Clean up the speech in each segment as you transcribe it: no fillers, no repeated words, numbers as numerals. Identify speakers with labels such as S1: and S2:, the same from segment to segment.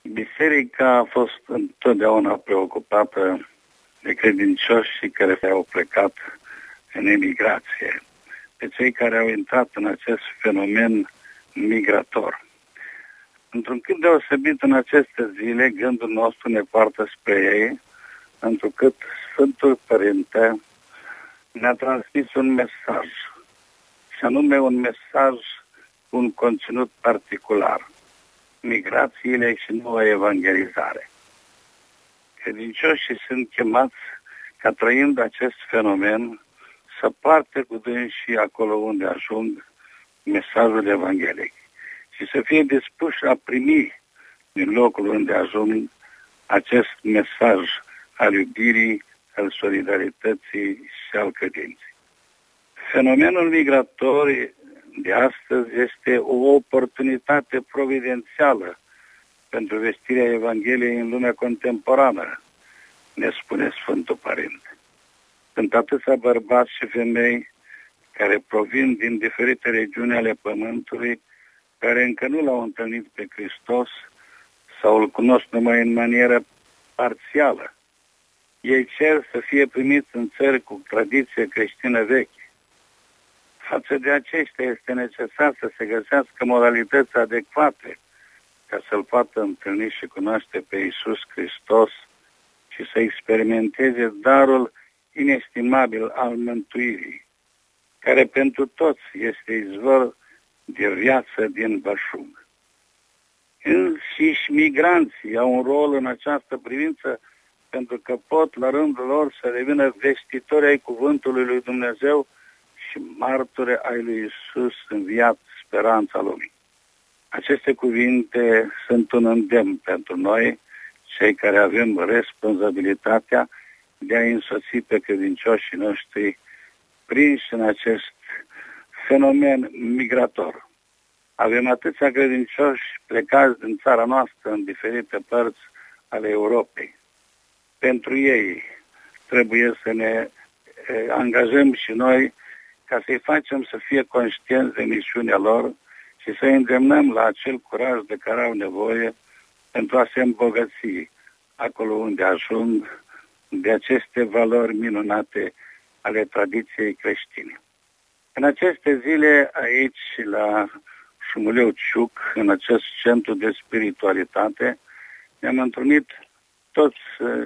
S1: Biserica a fost întotdeauna preocupată de credincioșii care au plecat în emigrație, de cei care au intrat în acest fenomen migrator. Într-un cât deosebit în aceste zile, gândul nostru ne poartă spre ei, întrucât Sfântul Părinte ne-a transmis un mesaj, și anume un mesaj cu un conținut particular: migrațiile și noua evangelizare. Credincioșii sunt chemați ca, trăind acest fenomen, să poarte cu dânsii acolo unde ajung mesajul evanghelic și să fie dispuși a primi din locul unde ajung acest mesaj al iubirii, al solidarității și al credinței. Fenomenul migrator de astăzi este o oportunitate providențială pentru vestirea Evangheliei în lumea contemporană, ne spune Sfântul Părinte. Sunt atâția bărbați și femei care provin din diferite regiuni ale Pământului, care încă nu l-au întâlnit pe Hristos sau îl cunosc numai în manieră parțială. Ei cer să fie primiți în țări cu tradiție creștină veche. Față de aceștia este necesar să se găsească modalități adecvate ca să-L poată întâlni și cunoaște pe Iisus Hristos și să experimenteze darul inestimabil al mântuirii, care pentru toți este izvor de viață din belșug. Înșiși migranții au un rol în această privință, pentru că pot la rândul lor să devină vestitori ai cuvântului lui Dumnezeu și martori ai lui Iisus înviat, speranța lumii. Aceste cuvinte sunt un îndemn pentru noi, cei care avem responsabilitatea de a însoți pe credincioșii noștri prinși în acest fenomen migrator. Avem atâția credincioși plecați din țara noastră în diferite părți ale Europei. Pentru ei trebuie să ne angajăm și noi ca să-i facem să fie conștienți de misiunea lor și să îndemnăm la acel curaj de care au nevoie pentru a se îmbogăți acolo unde ajung de aceste valori minunate ale tradiției creștine. În aceste zile, aici, la Șumuleu Ciuc, în acest centru de spiritualitate, ne-am întrunit toți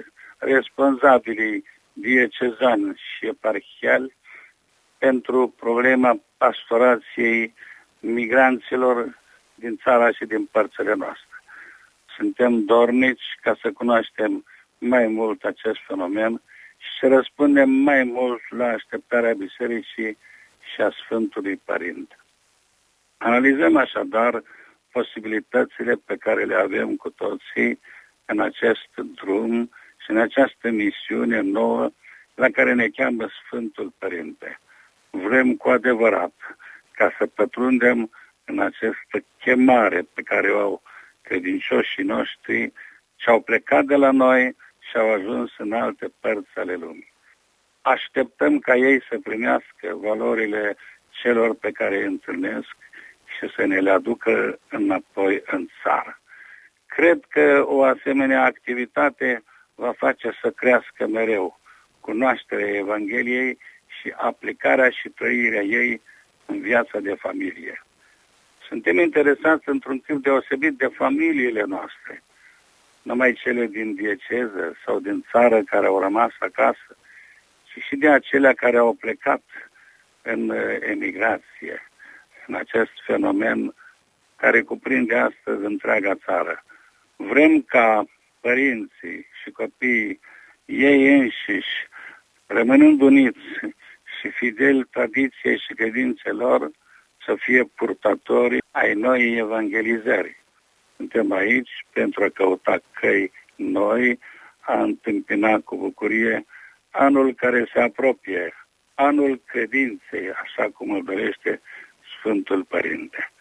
S1: responsabilii diecezani și eparhiali pentru problema pastorației migranților din țara și din părțile noastre. Suntem dornici ca să cunoaștem mai mult acest fenomen și să răspundem mai mult la așteptarea Bisericii și a Sfântului Părinte. Analizăm așadar posibilitățile pe care le avem cu toții în acest drum și în această misiune nouă la care ne cheamă Sfântul Părinte. Vrem cu adevărat ca să pătrundem în această chemare pe care o au credincioșii noștri și au plecat de la noi și au ajuns în alte părți ale lumii. Așteptăm ca ei să primească valorile celor pe care îi întâlnesc și să ne le aducă înapoi în țară. Cred că o asemenea activitate va face să crească mereu cunoașterea Evangheliei și aplicarea și trăirea ei în viața de familie. Suntem interesați într-un tip deosebit de familiile noastre, numai cele din dieceză sau din țară care au rămas acasă, ci și de acelea care au plecat în emigrație, în acest fenomen care cuprinde astăzi întreaga țară. Vrem ca părinții și copiii ei înșiși, rămânând uniți și fideli tradiției și credințelor, să fie purtători ai noii evangelizări. Suntem aici pentru a căuta căi noi, a întâmpina cu bucurie anul care se apropie, anul credinței, așa cum îl dorește Sfântul Părinte.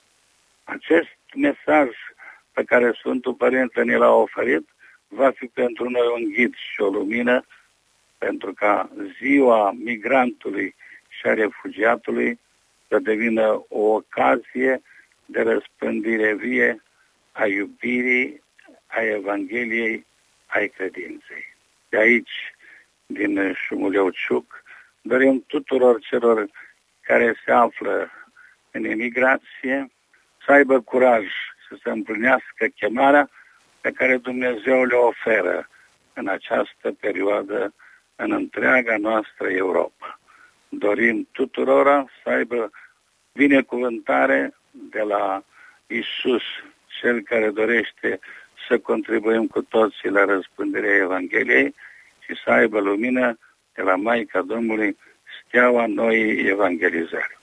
S1: Acest mesaj pe care Sfântul Părinte ne l-a oferit va fi pentru noi un ghid și o lumină pentru ca ziua migrantului și a refugiatului să devină o ocazie de răspândire vie a iubirii, a Evangheliei, ai credinței. De aici, din Șumuleu-Ciuc, dorim tuturor celor care se află în emigrație să aibă curaj să se împlinească chemarea pe care Dumnezeu le oferă în această perioadă în întreaga noastră Europa. Dorim tuturora să aibă binecuvântare de la Iisus, Cel care dorește să contribuim cu toții la răspândirea Evangheliei și să aibă lumină de la Maica Domnului, steaua noii evangelizări.